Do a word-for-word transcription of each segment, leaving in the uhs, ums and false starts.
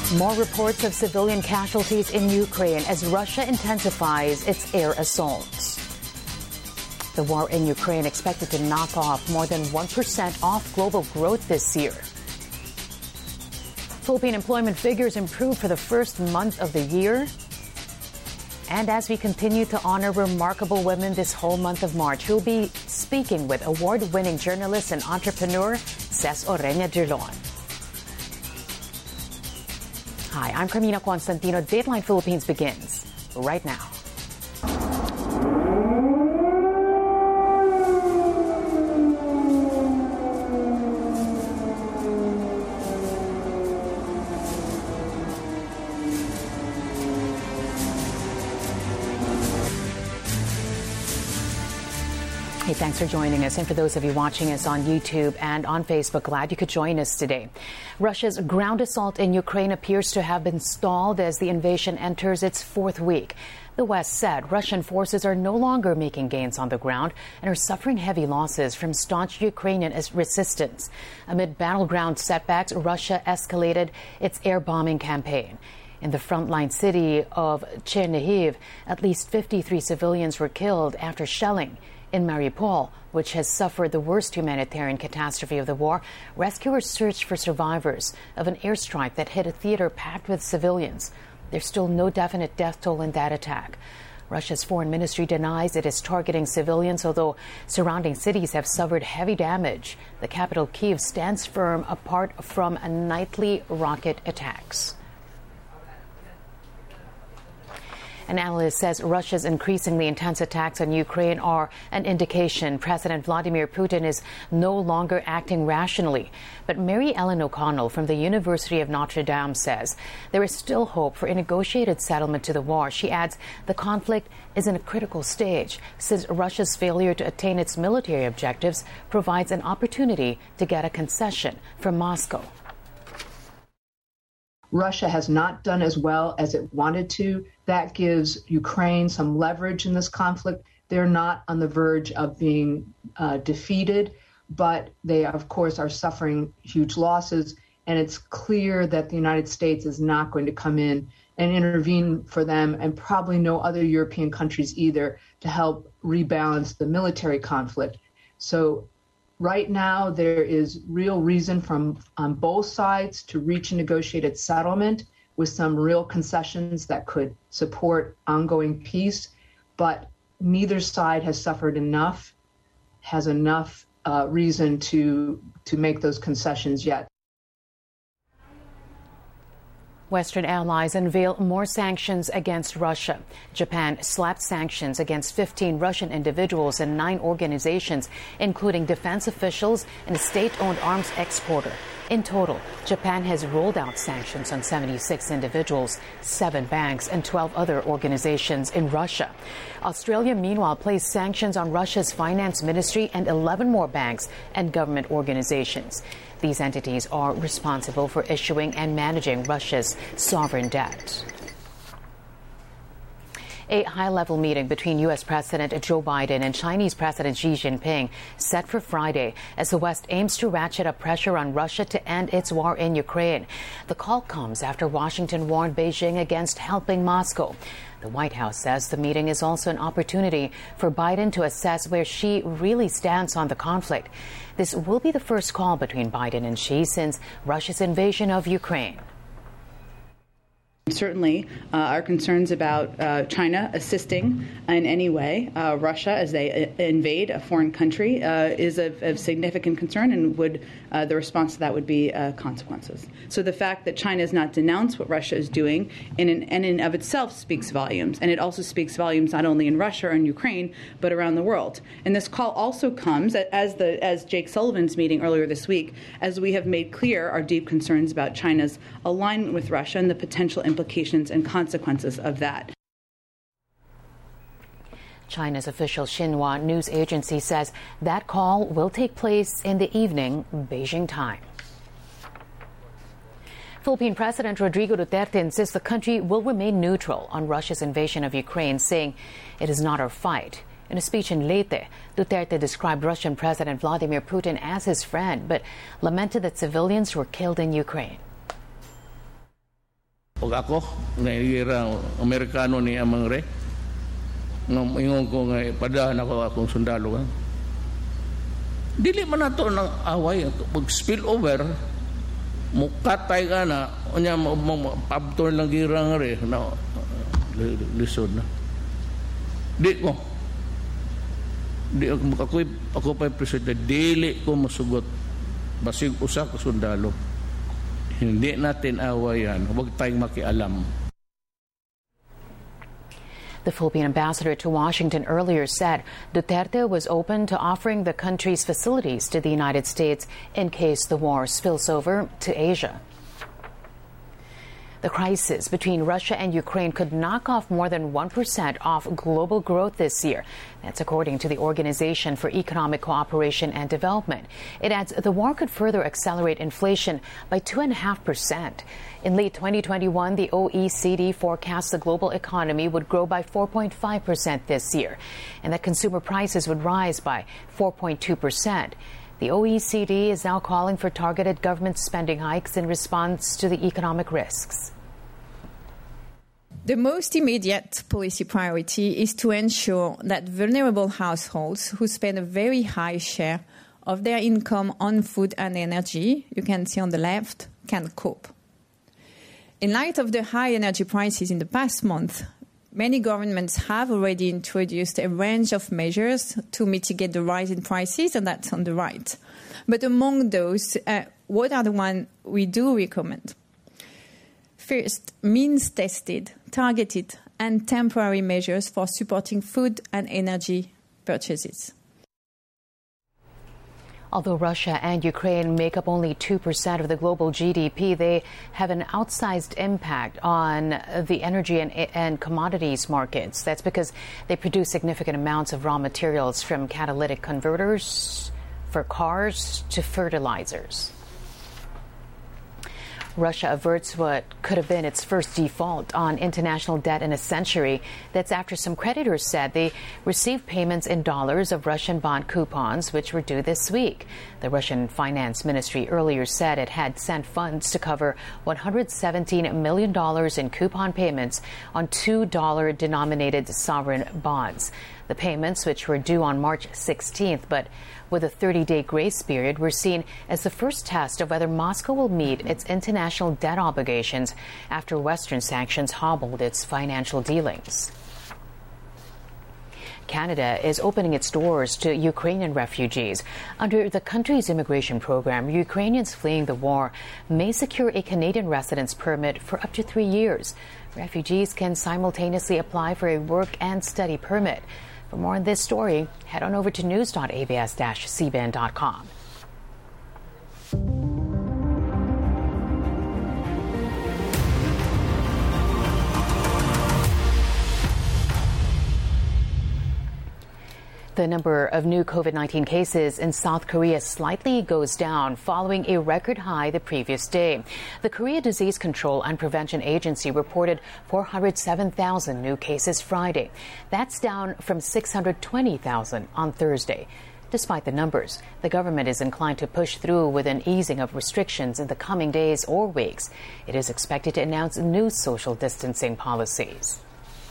More reports of civilian casualties in Ukraine as Russia intensifies its air assaults. The war in Ukraine expected to knock off more than one percent off global growth this year. Philippine employment figures improved for the first month of the year. And as we continue to honor remarkable women this whole month of March, we'll be speaking with award-winning journalist and entrepreneur, Ces Orenia Dirlon. Hi, I'm Carmina Constantino. Dateline Philippines begins right now. Hey, thanks for joining us. And for those of you watching us on YouTube and on Facebook, glad you could join us today. Russia's ground assault in Ukraine appears to have been stalled as the invasion enters its fourth week. The West said Russian forces are no longer making gains on the ground and are suffering heavy losses from staunch Ukrainian resistance. Amid battleground setbacks, Russia escalated its air bombing campaign. In the frontline city of Chernihiv, at least fifty-three civilians were killed after shelling. In Mariupol, which has suffered the worst humanitarian catastrophe of the war, rescuers search for survivors of an airstrike that hit a theater packed with civilians. There's still no definite death toll in that attack. Russia's foreign ministry denies it is targeting civilians, although surrounding cities have suffered heavy damage. The capital, Kyiv, stands firm apart from nightly rocket attacks. An analyst says Russia's increasingly intense attacks on Ukraine are an indication President Vladimir Putin is no longer acting rationally. But Mary Ellen O'Connell from the University of Notre Dame says there is still hope for a negotiated settlement to the war. She adds the conflict is in a critical stage, says Russia's failure to attain its military objectives provides an opportunity to get a concession from Moscow. Russia has not done as well as it wanted to. That gives Ukraine some leverage in this conflict. They're not on the verge of being uh, defeated, but they, of course, are suffering huge losses. And it's clear that the United States is not going to come in and intervene for them, and probably no other European countries either, to help rebalance the military conflict. So right now, there is real reason from on both sides to reach a negotiated settlement with some real concessions that could support ongoing peace. But neither side has suffered enough, has enough uh, reason to to make those concessions yet. Western allies unveil more sanctions against Russia. Japan slapped sanctions against fifteen Russian individuals and nine organizations, including defense officials and a state-owned arms exporter. In total, Japan has rolled out sanctions on seventy-six individuals, seven banks, and twelve other organizations in Russia. Australia, meanwhile, placed sanctions on Russia's finance ministry and eleven more banks and government organizations. These entities are responsible for issuing and managing Russia's sovereign debt. A high-level meeting between U S. President Joe Biden and Chinese President Xi Jinping set for Friday as the West aims to ratchet up pressure on Russia to end its war in Ukraine. The call comes after Washington warned Beijing against helping Moscow. The White House says the meeting is also an opportunity for Biden to assess where Xi really stands on the conflict. This will be the first call between Biden and Xi since Russia's invasion of Ukraine. Certainly, uh, our concerns about uh, China assisting in any way uh, Russia as they uh, invade a foreign country uh, is of, of significant concern, and would uh, the response to that would be uh, consequences. So the fact that China has not denounced what Russia is doing in and in, in of itself speaks volumes, and it also speaks volumes not only in Russia and Ukraine but around the world. And this call also comes as the as Jake Sullivan's meeting earlier this week, as we have made clear our deep concerns about China's alignment with Russia and the potential implications implications and consequences of that. China's official Xinhua news agency says that call will take place in the evening, Beijing time. Philippine President Rodrigo Duterte insists the country will remain neutral on Russia's invasion of Ukraine, saying it is not our fight. In a speech in Leyte, Duterte described Russian President Vladimir Putin as his friend, but lamented that civilians were killed in Ukraine. Pag ako, ngayon Amerikano ni amang re, ingon ko nga padaan ako akong sundalo. Ha? Dili man nato ng away, pag spill over, mukatay ka na, onya pabtor lang girang re, na lisod na. Di ko, di ako, ako, ako pa presidente, dili ko masugot, basig usa ko sundalo. Hindi natin awayan, huwag tayong makialam. The Philippine ambassador to Washington earlier said Duterte was open to offering the country's facilities to the United States in case the war spills over to Asia. The crisis between Russia and Ukraine could knock off more than one percent off global growth this year. That's according to the Organization for Economic Cooperation and Development. It adds the war could further accelerate inflation by two point five percent. In late twenty twenty-one, the O E C D forecasts the global economy would grow by four point five percent this year, and that consumer prices would rise by four point two percent. The O E C D is now calling for targeted government spending hikes in response to the economic risks. The most immediate policy priority is to ensure that vulnerable households who spend a very high share of their income on food and energy, you can see on the left, can cope. In light of the high energy prices in the past month, many governments have already introduced a range of measures to mitigate the rise in prices, and that's on the right. But among those, uh, what are the ones we do recommend? First, means-tested, targeted, and temporary measures for supporting food and energy purchases. Although Russia and Ukraine make up only two percent of the global G D P, they have an outsized impact on the energy and, and commodities markets. That's because they produce significant amounts of raw materials, from catalytic converters for cars to fertilizers. Russia averts what could have been its first default on international debt in a century. That's after some creditors said they received payments in dollars of Russian bond coupons, which were due this week. The Russian Finance Ministry earlier said it had sent funds to cover one hundred seventeen million dollars in coupon payments on two dollar denominated sovereign bonds. The payments, which were due on March sixteenth, but with a thirty-day grace period, were seen as the first test of whether Moscow will meet its international debt obligations after Western sanctions hobbled its financial dealings. Canada is opening its doors to Ukrainian refugees. Under the country's immigration program, Ukrainians fleeing the war may secure a Canadian residence permit for up to three years. Refugees can simultaneously apply for a work and study permit. For more on this story, head on over to news dot a b s dash c b n dot com. The number of new COVID nineteen cases in South Korea slightly goes down following a record high the previous day. The Korea Disease Control and Prevention Agency reported four hundred seven thousand new cases Friday. That's down from six hundred twenty thousand on Thursday. Despite the numbers, the government is inclined to push through with an easing of restrictions in the coming days or weeks. It is expected to announce new social distancing policies.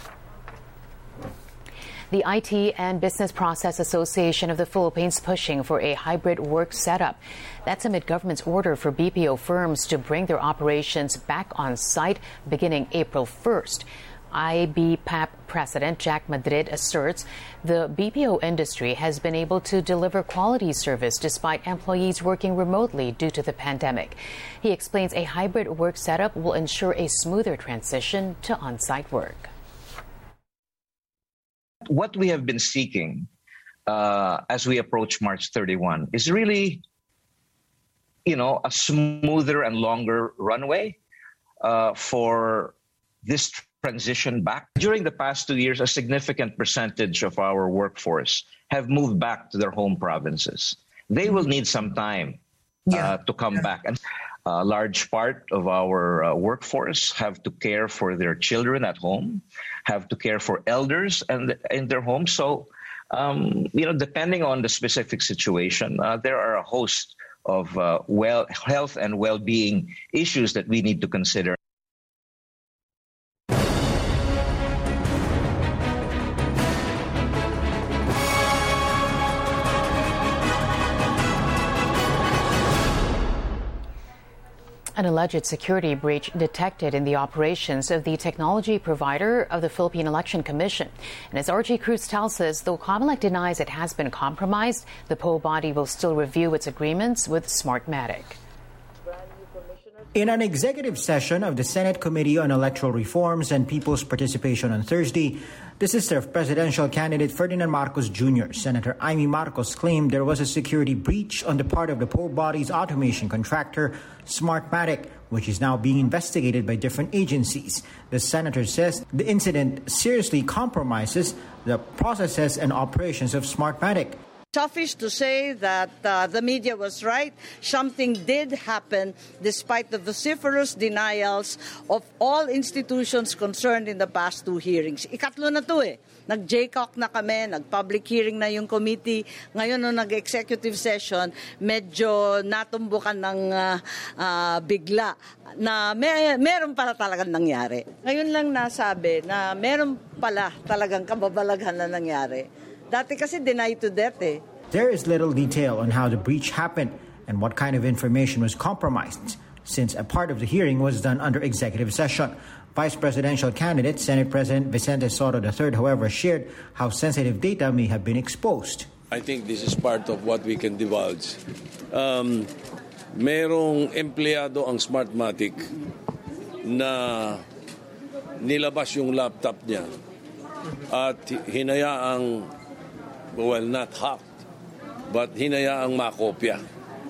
The I T and Business Process Association of the Philippines pushing for a hybrid work setup. That's amid government's order for B P O firms to bring their operations back on site beginning April first. I B P A P President Jack Madrid asserts the B P O industry has been able to deliver quality service despite employees working remotely due to the pandemic. He explains a hybrid work setup will ensure a smoother transition to on-site work. What we have been seeking uh, as we approach March thirty-first is really, you know, a smoother and longer runway uh, for this transition back. During the past two years, a significant percentage of our workforce have moved back to their home provinces. They will need some time uh, yeah. to come yeah. back. And a large part of our uh, workforce have to care for their children at home, have to care for elders and in their homes. So, um, you know, depending on the specific situation, uh, there are a host of uh, well health and well-being issues that we need to consider. An alleged security breach detected in the operations of the technology provider of the Philippine Election Commission. And as R G Cruz tells us, though COMELEC denies it has been compromised, the P O body will still review its agreements with Smartmatic. In an executive session of the Senate Committee on Electoral Reforms and People's Participation on Thursday, the sister of presidential candidate Ferdinand Marcos Junior, Senator Amy Marcos, claimed there was a security breach on the part of the P O body's automation contractor, Smartmatic, which is now being investigated by different agencies. The senator says the incident seriously compromises the processes and operations of Smartmatic. Selfish to say that uh, the media was right. Something did happen despite the vociferous denials of all institutions concerned in the past two hearings. Ikatlo na to eh. Nag-J C O C na kami, nag-public hearing na yung committee. Ngayon nung nag-executive session, medyo natumbukan ng uh, uh, bigla na may, meron pala talagang nangyari. Ngayon lang nasabi na meron pala talagang kababalaghan na nangyari. Dati kasi deny to death eh. There is little detail on how the breach happened and what kind of information was compromised, since a part of the hearing was done under executive session. Vice presidential candidate Senate President Vicente Soto the third, however, shared how sensitive data may have been exposed. I think this is part of what we can divulge. Um, merong empleyado ang Smartmatic na nilabas yung laptop niya at hinayaang, well, not hacked, but hinayaang makopya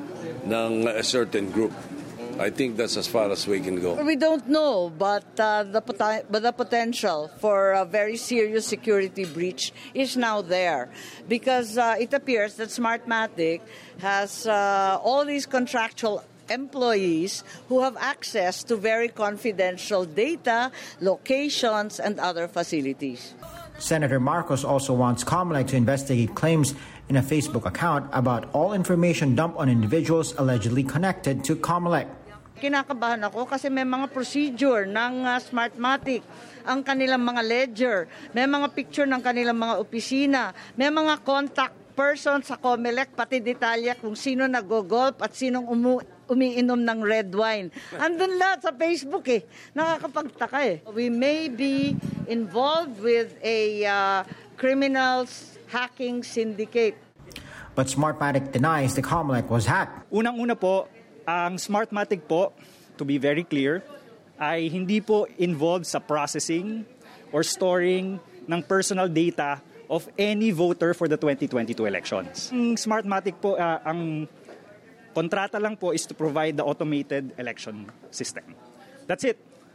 ng a certain group. I think that's as far as we can go. We don't know, but uh, the, pot- but the potential for a very serious security breach is now there because uh, it appears that Smartmatic has uh, all these contractual employees who have access to very confidential data, locations, and other facilities. Senator Marcos also wants COMELEC to investigate claims in a Facebook account about all information dumped on individuals allegedly connected to COMELEC. Kinakabahan ako kasi may mga procedure ng uh, Smartmatic, ang kanilang mga ledger, may mga picture ng kanilang mga opisina, may mga contact person sa COMELEC, pati detalya kung sino nag-golf at sinong umu- umiinom ng red wine. Andun lahat sa Facebook eh. Nakakapagtaka eh. We may be involved with a uh, criminals hacking syndicate. But Smartmatic denies the COMELEC was hacked. Unang-una po, ang Smartmatic po, to be very clear, ay hindi po involved sa processing or storing ng personal data of any voter for the twenty twenty-two elections. Ang Smartmatic po, uh, ang kontrata lang po is to provide the automated election system. That's it.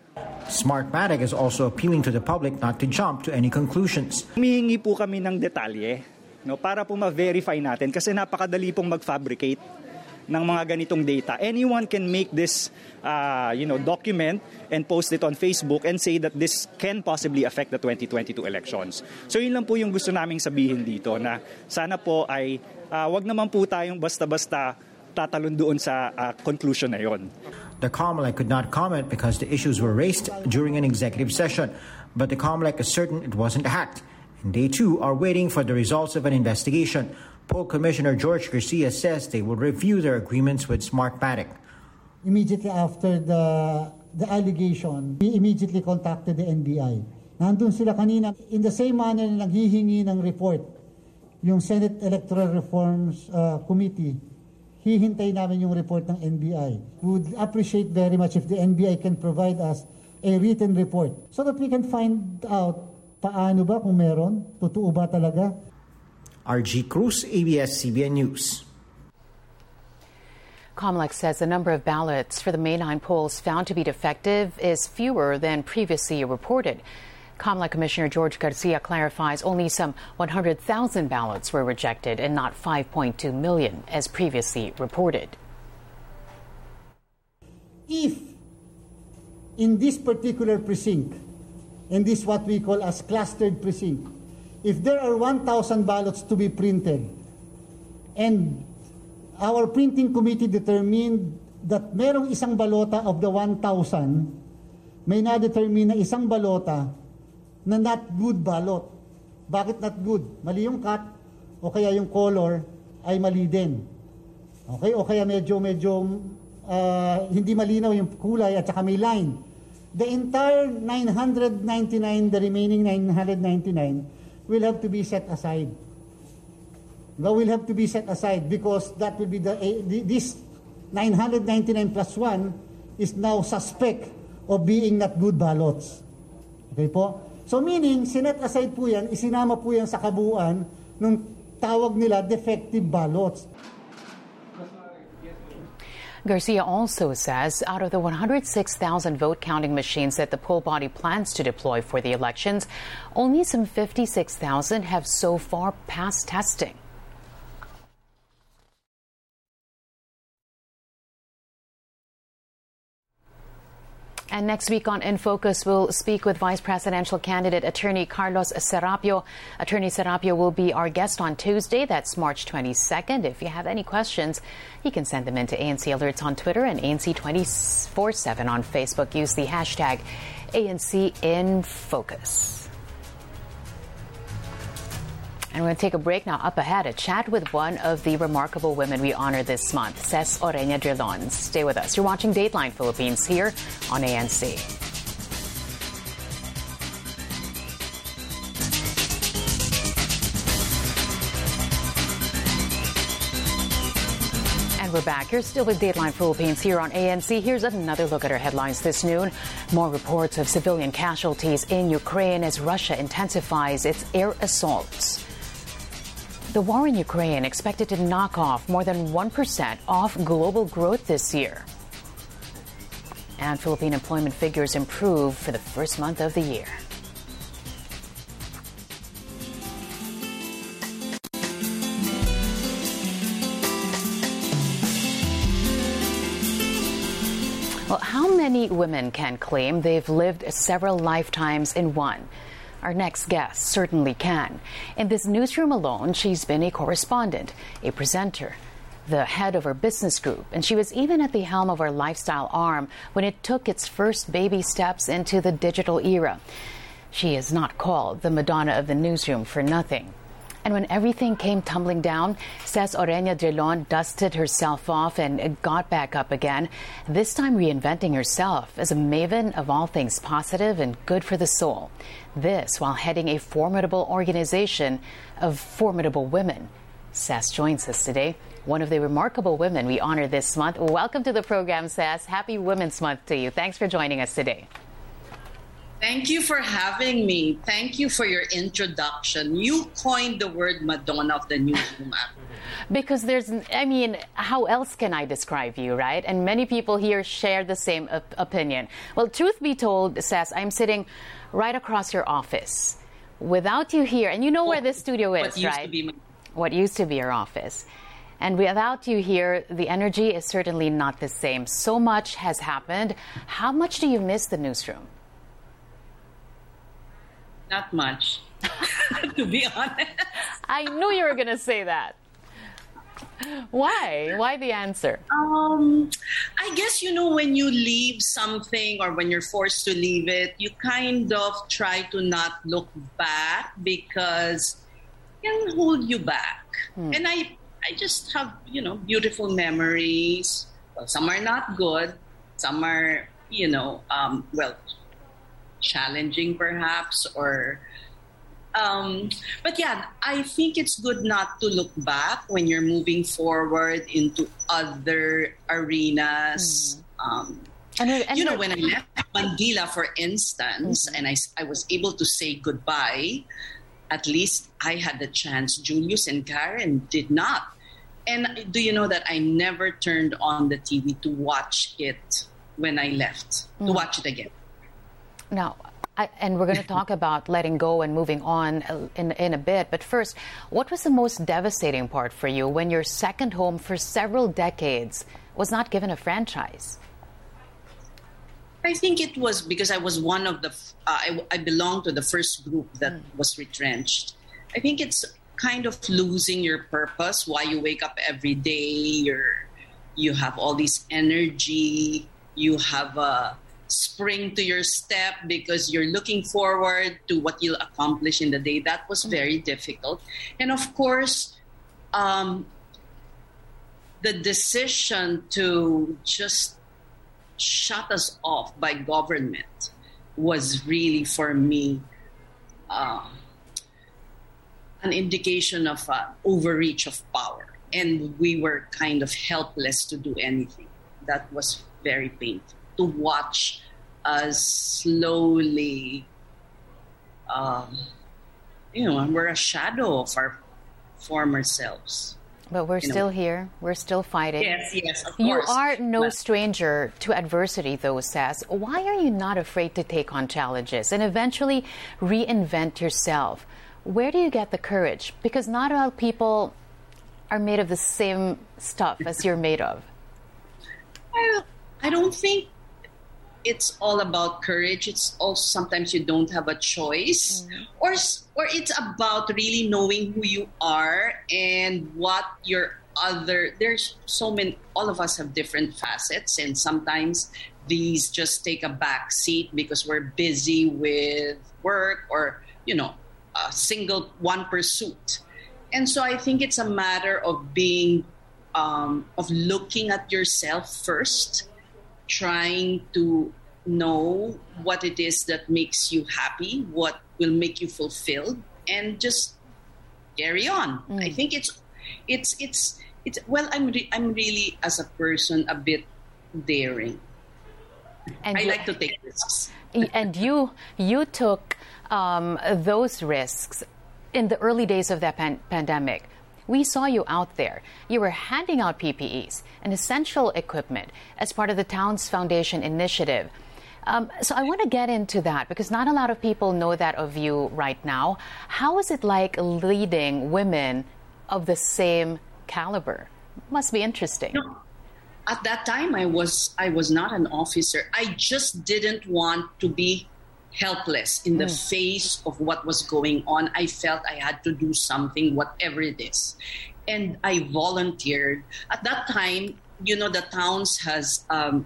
Smartmatic is also appealing to the public not to jump to any conclusions. Humihingi po kami ng detalye, no, para po ma-verify natin kasi napakadali pong mag-fabricate ng mga ganitong data. Anyone can make this uh, you know, document and post it on Facebook and say that this can possibly affect the twenty twenty-two elections. So yun lang po yung gusto naming sabihin dito na sana po ay uh, wag naman po tayong basta-basta tatalon doon sa uh, conclusion na yon. The COMELEC could not comment because the issues were raised during an executive session, but the COMELEC is certain it wasn't hacked. And they too are waiting for the results of an investigation. Poll Commissioner George Garcia says they will review their agreements with Smartmatic. Immediately after the the allegation, we immediately contacted the N B I. Nandun sila kanina. In the same manner na naghihingi ng report, yung Senate Electoral Reforms uh, Committee, hihintay namin yung report ng N B I. We would appreciate very much if the N B I can provide us a written report so that we can find out paano ba kung meron, totoo ba talaga. R G Cruz, A B S C B N News. COMELEC says the number of ballots for the May ninth polls found to be defective is fewer than previously reported. COMELEC Commissioner George Garcia clarifies only some one hundred thousand ballots were rejected and not five point two million as previously reported. If in this particular precinct, in this what we call as clustered precinct, if there are one thousand ballots to be printed and our printing committee determined that merong isang balota of the one thousand, may na-determine na isang balota na not good ballot. Bakit not good? Mali yung cut o kaya yung color ay mali din. Okay? O kaya medyo medyo uh, hindi malinaw yung kulay at saka may line. The entire nine hundred ninety-nine, the remaining nine hundred ninety-nine, will have to be set aside. That will have to be set aside because that will be the, uh, this nine hundred ninety-nine plus one is now suspect of being not good ballots. Okay po? So meaning, sinet aside po yan, isinama po yan sa kabuuan ng tawag nila defective ballots. Garcia also says out of the one hundred six thousand vote counting machines that the poll body plans to deploy for the elections, only some fifty-six thousand have so far passed testing. And next week on In Focus, we'll speak with Vice Presidential candidate Attorney Carlos Serapio. Attorney Serapio will be our guest on Tuesday. That's March twenty-second. If you have any questions, you can send them in to A N C Alerts on Twitter and A N C twenty-four seven on Facebook. Use the hashtag A N C In Focus. And we're going to take a break now. Up ahead, a chat with one of the remarkable women we honor this month, Ces Orenia Drilon. Stay with us. You're watching Dateline Philippines here on A N C. And we're back. You're still with Dateline Philippines here on A N C. Here's another look at our headlines this noon. More reports of civilian casualties in Ukraine as Russia intensifies its air assaults. The war in Ukraine expected to knock off more than one percent off global growth this year. And Philippine employment figures improve for the first month of the year. Well, how many women can claim they've lived several lifetimes in one? Our next guest certainly can. In this newsroom alone, she's been a correspondent, a presenter, the head of her business group, and she was even at the helm of our lifestyle arm when it took its first baby steps into the digital era. She is not called the Madonna of the newsroom for nothing. And when everything came tumbling down, Ces Orenia Drilon dusted herself off and got back up again, this time reinventing herself as a maven of all things positive and good for the soul. This while heading a formidable organization of formidable women. Ces joins us today, one of the remarkable women we honor this month. Welcome to the program, Ces. Happy Women's Month to you. Thanks for joining us today. Thank you for having me. Thank you for your introduction. You coined the word Madonna of the newsroom. Because there's, I mean, how else can I describe you, right? And many people here share the same op- opinion. Well, truth be told, Ces, I'm sitting right across your office. Without you here, and you know where this studio is, what used right? To be my- what used to be your office. And without you here, the energy is certainly not the same. So much has happened. How much do you miss the newsroom? Not much, to be honest. I knew you were going to say that. Why? Why the answer? Um, I guess, you know, when you leave something or when you're forced to leave it, you kind of try to not look back because it can hold you back. Hmm. And I, I just have, you know, beautiful memories. Well, some are not good. Some are, you know, um, well, challenging perhaps, or um but yeah, I think it's good not to look back when you're moving forward into other arenas. Mm. um and, and you know, when I left Manila, for instance, mm-hmm. and I, I was able to say goodbye, at least I had the chance. Julius and Karen did not. And do you know that I never turned on the T V to watch it when I left, mm. to watch it again. Now, I, and we're going to talk about letting go and moving on in, in a bit. But first, what was the most devastating part for you when your second home for several decades was not given a franchise? I think it was because I was one of the, uh, I, I belonged to the first group that mm. was retrenched. I think it's kind of losing your purpose, why you wake up every day, you're, you have all this energy, you have a spring to your step because you're looking forward to what you'll accomplish in the day. That was very difficult. And of course, um, the decision to just shut us off by government was really, for me, uh, an indication of uh, overreach of power. And we were kind of helpless to do anything. That was very painful to watch us slowly, um, you know, we're a shadow of our former selves. But we're you still know. here. We're still fighting. Yes, yes, of You course. are no But- stranger to adversity, though, Sass. Why are you not afraid to take on challenges and eventually reinvent yourself? Where do you get the courage? Because not all people are made of the same stuff as you're made of. I don't, I don't think it's all about courage. It's also sometimes you don't have a choice, mm. or or it's about really knowing who you are and what your other. There's so many. All of us have different facets, and sometimes these just take a back seat because we're busy with work or you know a single one pursuit. And so I think it's a matter of being, um, of looking at yourself first, trying to know what it is that makes you happy, what will make you fulfilled, and just carry on. Mm. I think it's, it's, it's, it's. Well, I'm, re- I'm really as a person a bit daring. And I you, like to take risks. And you, you took um, those risks. In the early days of that pan- pandemic, we saw you out there. You were handing out P P Es and essential equipment as part of the Towns Foundation initiative. Um, so I want to get into that because not a lot of people know that of you right now. How is it like leading women of the same caliber? Must be interesting. No. At that time, I was I was not an officer. I just didn't want to be helpless in the mm. face of what was going on. I felt I had to do something, whatever it is. And I volunteered. At that time, you know, the Towns has um,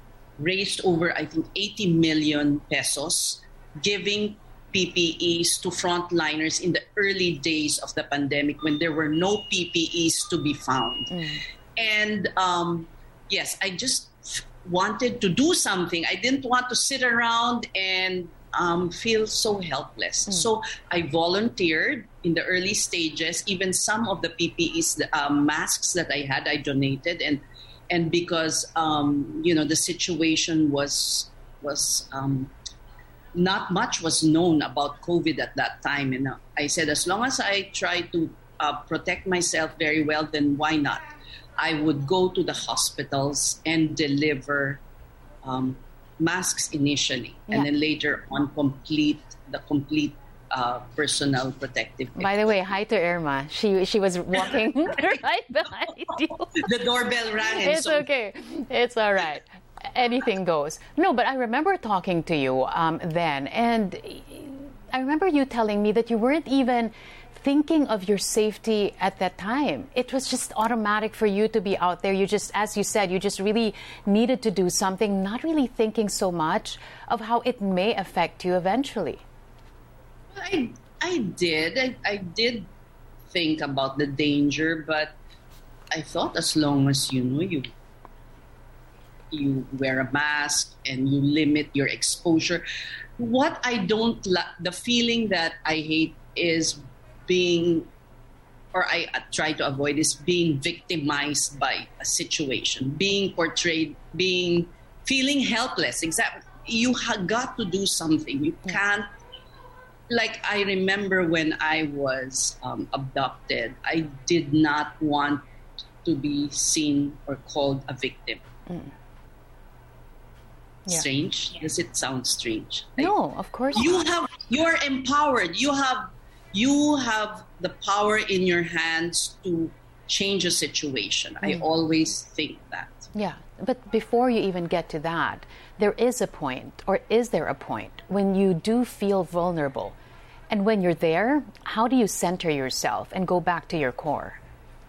raised over, I think, eighty million pesos, giving P P Es to frontliners in the early days of the pandemic when there were no P P Es to be found. Mm. And um, yes, I just wanted to do something. I didn't want to sit around and um, feel so helpless. Mm. So I volunteered in the early stages. Even some of the P P Es, the uh, masks that I had, I donated. And and because um, you know the situation was was um, not much was known about COVID at that time, and I said as long as I try to uh, protect myself very well, then why not? I would go to the hospitals and deliver um, masks initially, yeah. and then later on complete the complete uh, personal protective equipment. By the way, hi to Irma. She she was walking right behind you. The doorbell rang. It's so- okay. It's all right. Anything goes. No, but I remember talking to you um, then, and I remember you telling me that you weren't even thinking of your safety at that time. It was just automatic for you to be out there. You just, as you said, you just really needed to do something, not really thinking so much of how it may affect you eventually. I I did. I, I did think about the danger, but I thought as long as you know you you wear a mask and you limit your exposure. What I don't like, the feeling that I hate is being, or I try to avoid, is being victimized by a situation, being portrayed, being, feeling helpless. Exactly. You have got to do something. You can't, like I remember when I was um, abducted, I did not want to be seen or called a victim. Mm. Yeah. Strange? Does it sound strange? No, of course you not. have. You are empowered. You have. You have the power in your hands to change a situation. Mm. I always think that. Yeah, but before you even get to that, there is a point, or is there a point, when you do feel vulnerable? And when you're there, how do you center yourself and go back to your core?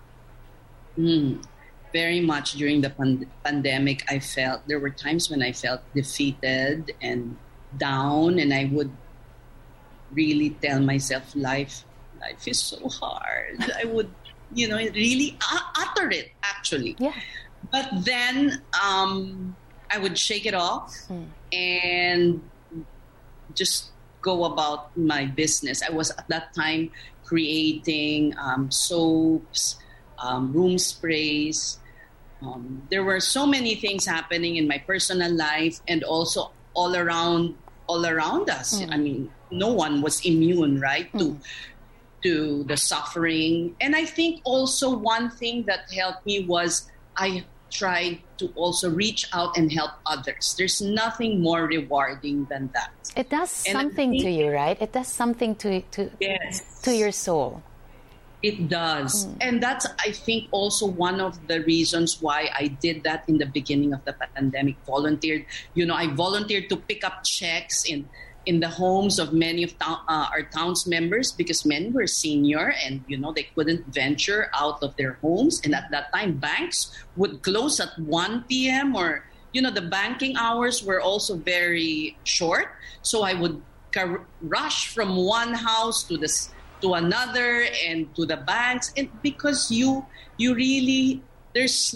Mm. Very much during the pand- pandemic, I felt, there were times when I felt defeated and down, and I would really tell myself, life, life is so hard. I would you know, really utter it, actually. Yeah. But then um, I would shake it off mm. and just go about my business. I was at that time creating um, soaps, um, room sprays. Um, there were so many things happening in my personal life and also all around all around us. Mm. I mean, no one was immune, right, to, mm. to the suffering. And I think also one thing that helped me was I tried to also reach out and help others. There's nothing more rewarding than that. It does and something think, to you, right? It does something to to yes. to your soul. It does. Mm. And that's, I think, also one of the reasons why I did that in the beginning of the pandemic, volunteered. You know, I volunteered to pick up checks in in the homes of many of town, uh, our town's members because many were senior and, you know, they couldn't venture out of their homes. And at that time, banks would close at one p.m. or, you know, the banking hours were also very short. So I would car- rush from one house to this to another and to the banks, and because you you really, there's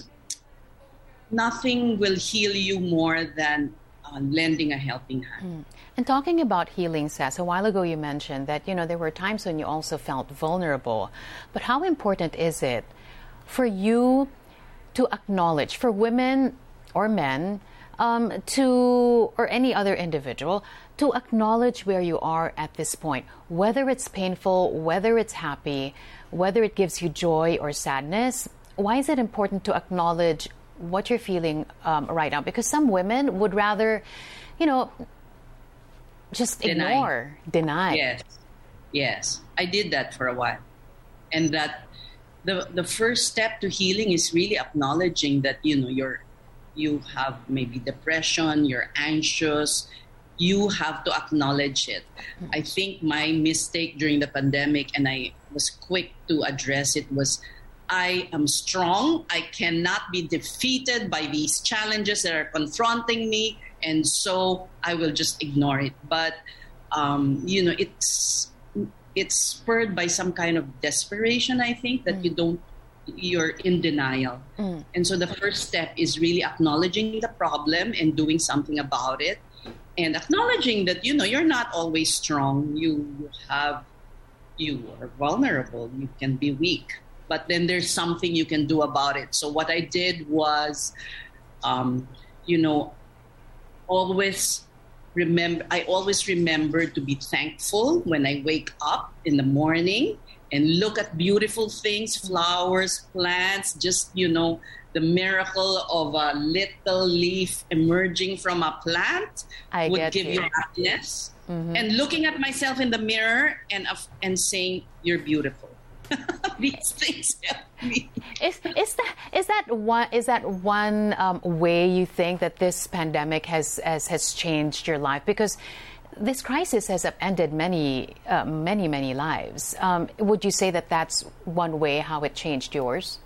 nothing will heal you more than uh, lending a helping hand. Mm. And talking about healing, Sass, a while ago you mentioned that, you know, there were times when you also felt vulnerable. But how important is it for you to acknowledge, for women or men, um, to, or any other individual, to acknowledge where you are at this point, whether it's painful, whether it's happy, whether it gives you joy or sadness? Why is it important to acknowledge what you're feeling um, right now? Because some women would rather, you know, just deny. ignore, deny. Yes, yes. I did that for a while. And that the the first step to healing is really acknowledging that, you know, you're, you have maybe depression, you're anxious. You have to acknowledge it. Mm-hmm. I think my mistake during the pandemic, and I was quick to address it, was I am strong. I cannot be defeated by these challenges that are confronting me. And so I will just ignore it. But, um, you know, it's it's spurred by some kind of desperation, I think, that mm. you don't, you're in denial. Mm. And so the first step is really acknowledging the problem and doing something about it. And acknowledging that, you know, you're not always strong. You have, you are vulnerable. You can be weak. But then there's something you can do about it. So what I did was, um, you know, always remember, I always remember to be thankful when I wake up in the morning and look at beautiful things, flowers, plants, just, you know, the miracle of a little leaf emerging from a plant I would give you, you happiness. Mm-hmm. And looking at myself in the mirror and and saying, you're beautiful. These things help me. Is is that is that one is that one um, way you think that this pandemic has, has has changed your life? Because this crisis has upended many uh, many many lives. Um, would you say that that's one way how it changed yours?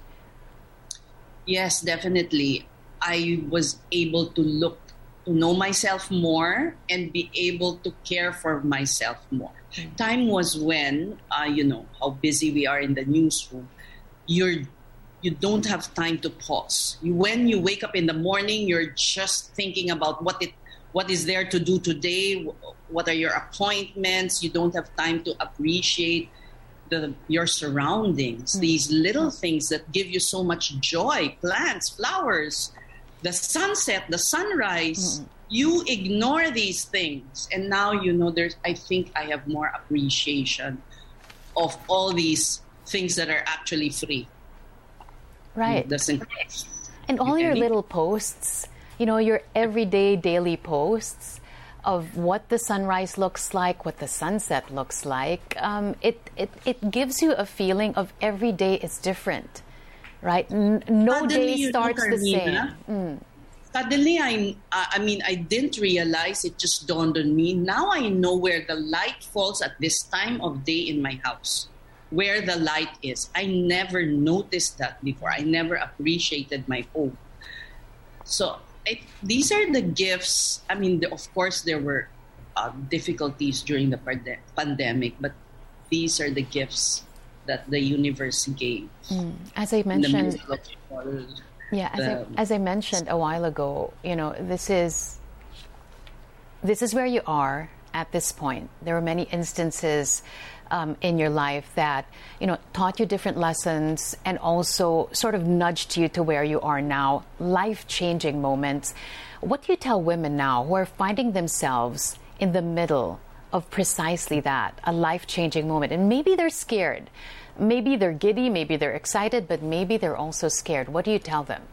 Yes, definitely. I was able to look to know myself more and be able to care for myself more. Mm-hmm. Time was when, uh, you know, how busy we are in the newsroom. You're, you don't have time to pause. You, when you wake up in the morning, you're just thinking about what it, what is there to do today. What are your appointments? You don't have time to appreciate the, your surroundings. Mm-hmm. These little things that give you so much joy, plants, flowers, the sunset, the sunrise. Mm-hmm. You ignore these things. And now, you know, there's, I think I have more appreciation of all these things that are actually free. Right. It doesn't. And all your little posts, you know, your everyday daily posts of what the sunrise looks like, what the sunset looks like, um, it, it, it gives you a feeling of every day is different, right? N- no Suddenly, day starts know, the same. Mm. Suddenly, I, I mean, I didn't realize, it just dawned on me. Now I know where the light falls at this time of day in my house, where the light is. I never noticed that before. I never appreciated my home. So I, these are the gifts. I mean, the, of course, there were uh, difficulties during the pande- pandemic, but these are the gifts that the universe gave. Mm. As I mentioned, all, yeah, as, the, I, as I mentioned a while ago, you know, this is this is where you are at this point. There are many instances um, in your life that, you know, taught you different lessons and also sort of nudged you to where you are now, life-changing moments. What do you tell women now who are finding themselves in the middle of precisely that, a life-changing moment? And maybe they're scared. Maybe they're giddy, maybe they're excited, but maybe they're also scared. What do you tell them?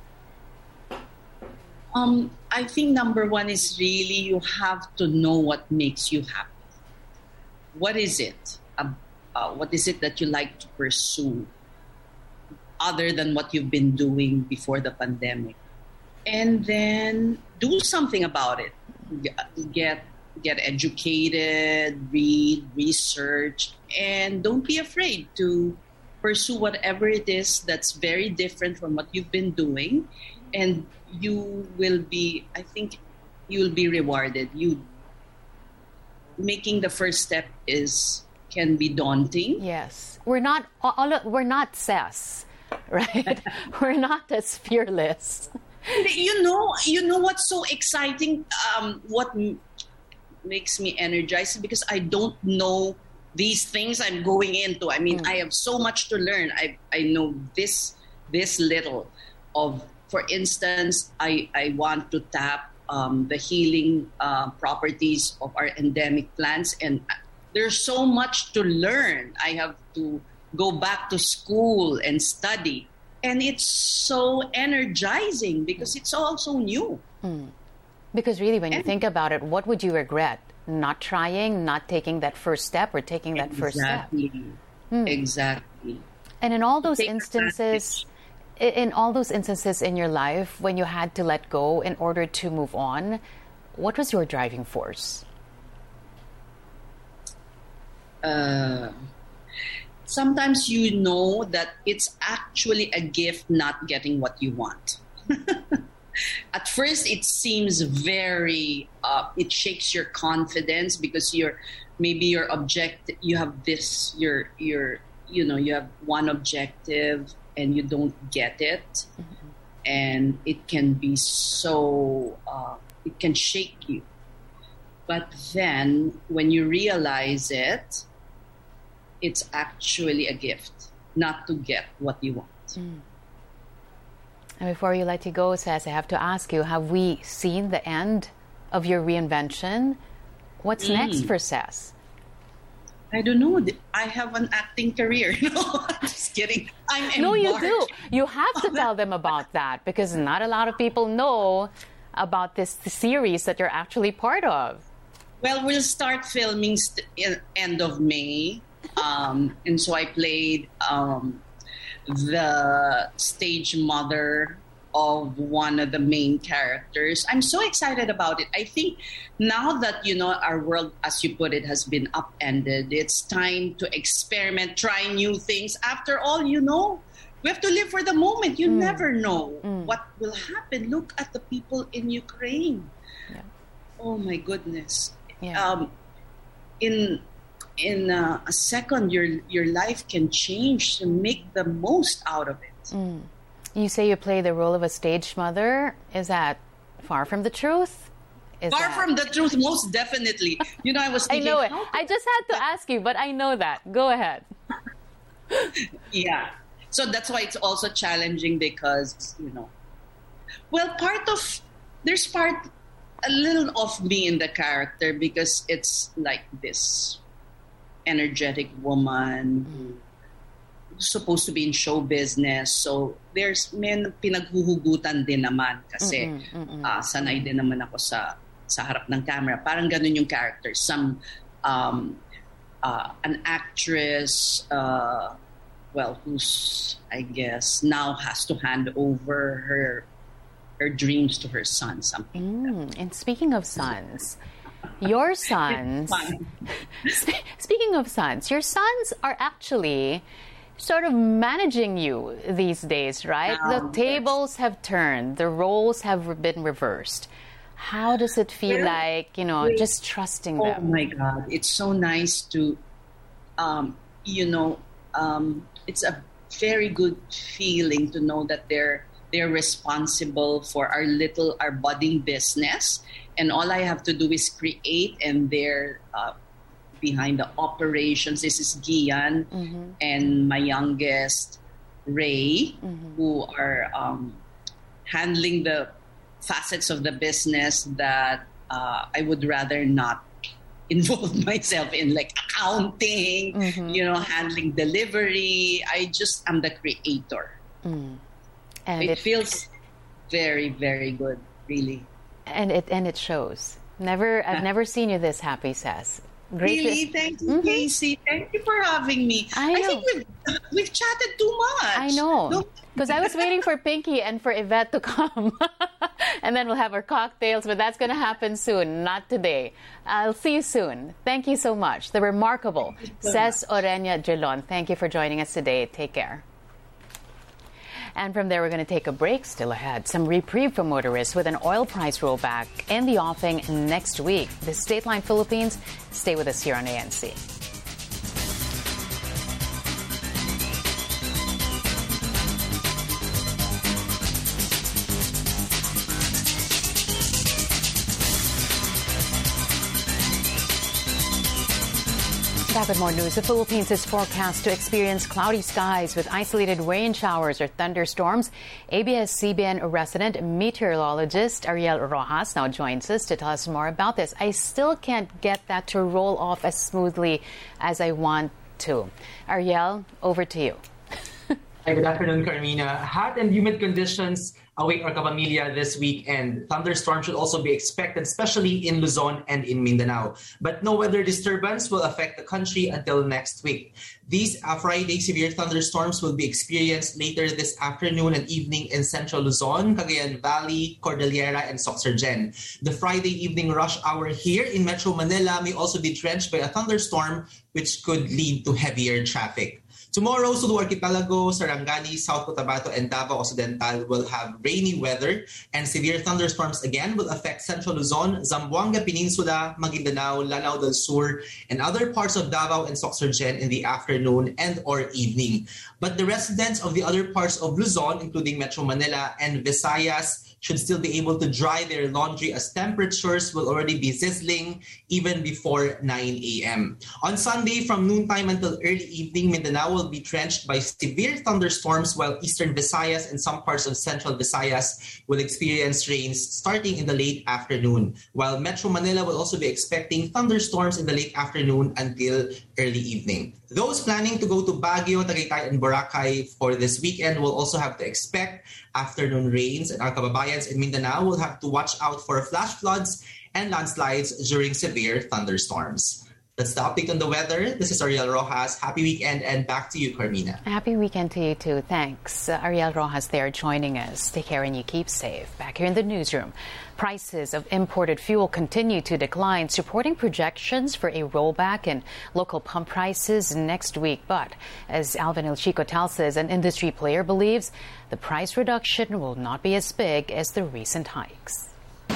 Um, I think number one is really you have to know what makes you happy. What is it? Uh, uh, what is it that you like to pursue other than what you've been doing before the pandemic? And then do something about it. Get get educated, read, research, and don't be afraid to pursue whatever it is that's very different from what you've been doing. And you will be, I think, you'll be rewarded. You making the first step is can be daunting. Yes, we're not all, we're not Cess, right? We're not as fearless. You know, you know what's so exciting? Um, what m- makes me energized because I don't know these things I'm going into. I mean, mm. I have so much to learn. I I know this this little of. For instance, I, I want to tap um, the healing uh, properties of our endemic plants, and there's so much to learn. I have to go back to school and study, and it's so energizing because it's all so new. Mm. Because really, when you and, think about it, what would you regret? Not trying, not taking that first step, or taking that exactly. first step? Mm. Exactly. And in all those Take instances... In all those instances in your life when you had to let go in order to move on, what was your driving force? Uh, sometimes you know that it's actually a gift not getting what you want. At first, it seems very, uh, it shakes your confidence because you're, maybe your objective, you have this, your, your, you know, you have one objective and you don't get it. Mm-hmm. And it can be so, uh, it can shake you. But then when you realize it, it's actually a gift not to get what you want. Mm. And before you let you go, Cess, I have to ask you, have we seen the end of your reinvention? What's mm. next for Cess? I don't know. I have an acting career. No, I'm just kidding. I'm embarked. No, you do. You have to tell them about that because not a lot of people know about this series that you're actually part of. Well, we'll start filming st- in end of May. Um, and so I played um, the stage mother of one of the main characters. I'm so excited about it. I think now that, you know, our world, as you put it, has been upended, it's time to experiment, try new things. After all, you know, we have to live for the moment. You mm. never know mm. what will happen. Look at the people in Ukraine. Yeah. Oh, my goodness. Yeah. Um, in in uh, a second, your your life can change. So make the most out of it. Mm. You say you play the role of a stage mother. Is that far from the truth? Is far that... from the truth, most definitely. You know, I was thinking... I know it. I just had to ask you, but I know that. Go ahead. Yeah. So that's why it's also challenging because, you know... Well, part of... There's part... A little of me in the character because it's like this energetic woman... Mm. Supposed to be in show business, so there's men pinaghuhugutan din naman kasi mm-mm, mm-mm. Uh, sanay din naman ako sa sa harap ng camera. Parang ganun yung character. Some um, uh, an actress, uh, well, who's I guess now has to hand over her her dreams to her son. Something. Mm, and speaking of sons. Your sons, speaking of sons, your sons are actually sort of managing you these days, right? Um, the tables yes. have turned, the roles have been reversed. How does it feel well, like, you know, wait, just trusting oh them? Oh my God, it's so nice to, um, you know, um, it's a very good feeling to know that they're they're responsible for our little, our budding business. And all I have to do is create, and they're uh, behind the operations. This is Gian mm-hmm. and my youngest, Ray, mm-hmm. who are um, handling the facets of the business that uh, I would rather not involve myself in, like accounting, mm-hmm. you know, handling delivery. I just am the creator. Mm. And it, it feels very, very good, really. And it and it shows. Never, I've never seen you this happy, Sass. Great. Really, thank you, mm-hmm. Casey. Thank you for having me. I, know. I think we've we've chatted too much. I know, because I was waiting for Pinky and for Yvette to come, and then we'll have our cocktails. But that's going to happen soon, not today. I'll see you soon. Thank you so much. The remarkable so Ces Orenia Drilon. Thank you for joining us today. Take care. And from there, we're going to take a break. Still ahead, some reprieve for motorists with an oil price rollback in the offing next week. This is Dateline Philippines. Stay with us here on A N C. Back with more news. The Philippines is forecast to experience cloudy skies with isolated rain showers or thunderstorms. A B S C B N resident meteorologist Ariel Rojas now joins us to tell us more about this. I still can't get that to roll off as smoothly as I want to. Ariel, over to you. Hi, good afternoon, Carmina. Hot and humid conditions await our Kapamilya this weekend. Thunderstorms should also be expected, especially in Luzon and in Mindanao. But no weather disturbance will affect the country until next week. These uh, Friday severe thunderstorms will be experienced later this afternoon and evening in central Luzon, Cagayan Valley, Cordillera, and Soxargen. The Friday evening rush hour here in Metro Manila may also be drenched by a thunderstorm, which could lead to heavier traffic. Tomorrow, Sulu Archipelago, Sarangani, South Cotabato, and Davao Occidental will have rainy weather, and severe thunderstorms again will affect Central Luzon, Zamboanga Peninsula, Maguindanao, Lanao del Sur, and other parts of Davao and Soxargen in the afternoon and or evening. But the residents of the other parts of Luzon, including Metro Manila and Visayas, should still be able to dry their laundry as temperatures will already be sizzling even before nine a.m. On Sunday, from noontime until early evening, Mindanao will be drenched by severe thunderstorms, while eastern Visayas and some parts of central Visayas will experience rains starting in the late afternoon, while Metro Manila will also be expecting thunderstorms in the late afternoon until early evening. Those planning to go to Baguio, Tagaytay, and Boracay for this weekend will also have to expect afternoon rains, and our kababayans in Mindanao will have to watch out for flash floods and landslides during severe thunderstorms. That's the update on the weather. This is Ariel Rojas. Happy weekend, and back to you, Carmina. Happy weekend to you too. Thanks. Uh, Ariel Rojas there joining us. Take care and you keep safe. Back here in the newsroom, prices of imported fuel continue to decline, supporting projections for a rollback in local pump prices next week. But as Alvin El Chico tells us, an industry player believes the price reduction will not be as big as the recent hikes.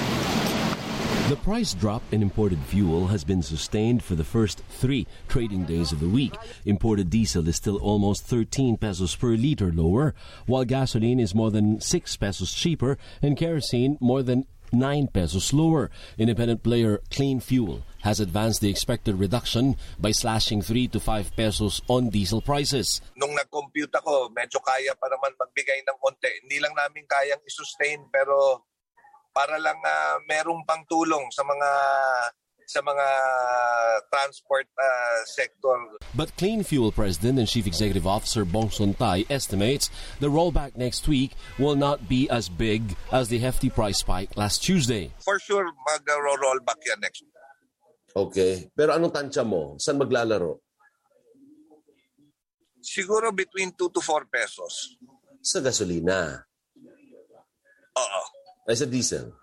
The price drop in imported fuel has been sustained for the first three trading days of the week. Imported diesel is still almost thirteen pesos per liter lower, while gasoline is more than six pesos cheaper and kerosene more than nine pesos lower. Independent player Clean Fuel has advanced the expected reduction by slashing three to five pesos on diesel prices. Nung nag-compute ako, medyo kaya pa naman magbigay ng konti. Hindi lang namin kayang i-sustain, pero para lang uh, merong pang tulong sa mga sa mga transport uh, sector. But Clean Fuel President and Chief Executive Officer Bong Sontay estimates the rollback next week will not be as big as the hefty price spike last Tuesday. For sure, mag-rollback yan next week. Okay. Pero anong tansya mo? Saan maglalaro? Siguro between two to four pesos. Sa gasolina? Oo. Ay, sa diesel?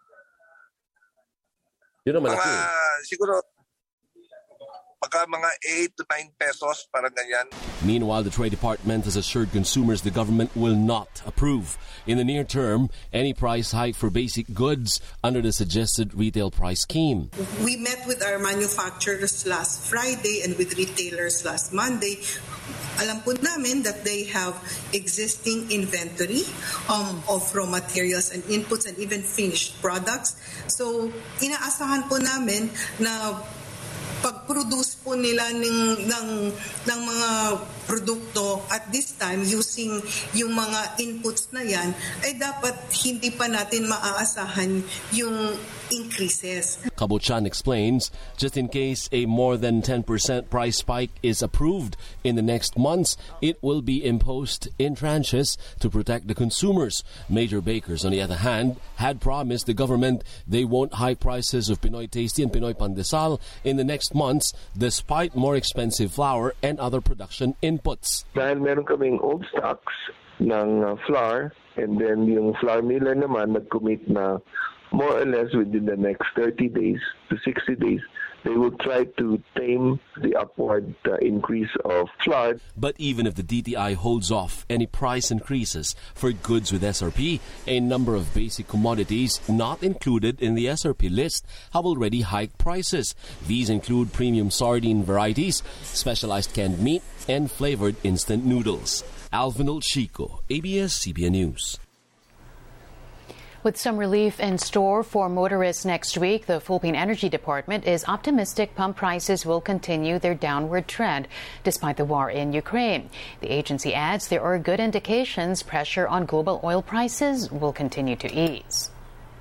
Yun ang malaki. Mga, siguro, pagka mga eight to nine pesos, parang ganyan. Meanwhile, the Trade Department has assured consumers the government will not approve, in the near term, any price hike for basic goods under the suggested retail price scheme. We met with our manufacturers last Friday and with retailers last Monday, Alam po namin that they have existing inventory um, of raw materials and inputs and even finished products. So, inaasahan po namin na pag-produce po nila ng, ng, ng mga produkto at this time using yung mga inputs na yan, ay dapat hindi pa natin maaasahan yung increases. Cabuchan explains, just in case a more than ten percent price spike is approved in the next months, it will be imposed in tranches to protect the consumers. Major bakers, on the other hand, had promised the government they won't hike prices of Pinoy Tasty and Pinoy Pandesal in the next months despite more expensive flour and other production inputs. Dahil meron kaming old stocks ng uh, flour, and then yung flour miller naman nag-commit na more or less within the next thirty days to sixty days, they will try to tame the upward uh, increase of flour. But even if the D T I holds off any price increases for goods with S R P, a number of basic commodities not included in the S R P list have already hiked prices. These include premium sardine varieties, specialized canned meat, and flavored instant noodles. Alvin Chico, A B S C B N News. With some relief in store for motorists next week, the Philippine Energy Department is optimistic pump prices will continue their downward trend despite the war in Ukraine. The agency adds there are good indications pressure on global oil prices will continue to ease.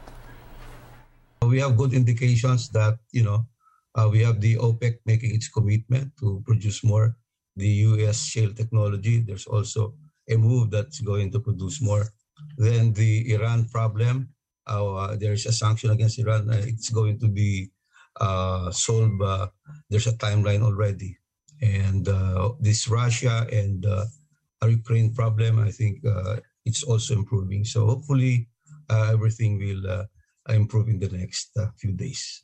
We have good indications that, you know, uh, we have the OPEC making its commitment to produce more. The U S shale technology, there's also a move that's going to produce more. Then the Iran problem, uh, there's a sanction against Iran. Uh, it's going to be uh, solved. Uh, there's a timeline already. And uh, this Russia and uh, Ukraine problem, I think uh, it's also improving. So hopefully uh, everything will uh, improve in the next uh, few days.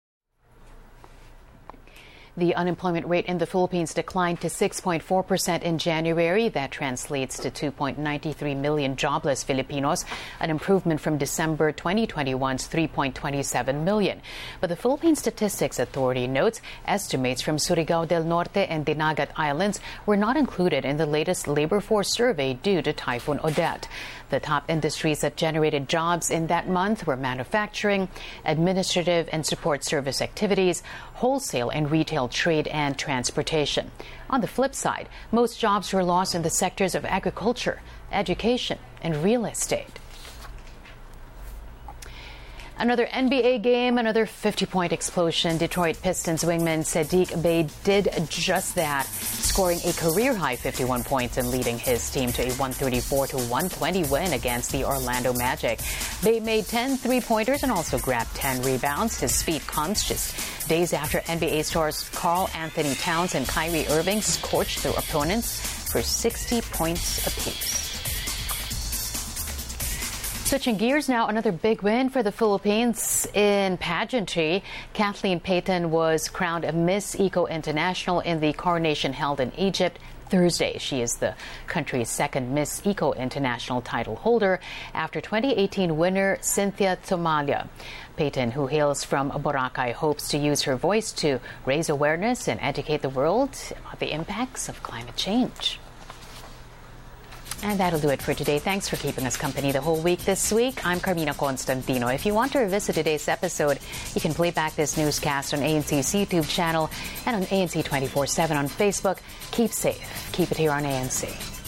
The unemployment rate in the Philippines declined to six point four percent in January. That translates to two point nine three million jobless Filipinos, an improvement from December twenty twenty-one's three point two seven million. But the Philippine Statistics Authority notes estimates from Surigao del Norte and Dinagat Islands were not included in the latest labor force survey due to Typhoon Odette. The top industries that generated jobs in that month were manufacturing, administrative and support service activities, wholesale and retail trade, and transportation. On the flip side, most jobs were lost in the sectors of agriculture, education, and real estate. Another N B A game, another fifty-point explosion. Detroit Pistons wingman Saddiq Bey did just that, scoring a career-high fifty-one points and leading his team to a one thirty-four to one twenty win against the Orlando Magic. Bey made ten three-pointers and also grabbed ten rebounds. His feat comes just days after N B A stars Karl Anthony Towns and Kyrie Irving scorched their opponents for sixty points apiece. Switching gears now, another big win for the Philippines in pageantry. Kathleen Payton was crowned Miss Eco International in the coronation held in Egypt Thursday. She is the country's second Miss Eco International title holder after twenty eighteen winner Cynthia Tomalia. Payton, who hails from Boracay, hopes to use her voice to raise awareness and educate the world about the impacts of climate change. And that'll do it for today. Thanks for keeping us company the whole week this week. I'm Carmina Constantino. If you want to revisit today's episode, you can play back this newscast on A N C's YouTube channel and on A N C twenty-four seven on Facebook. Keep safe. Keep it here on A N C.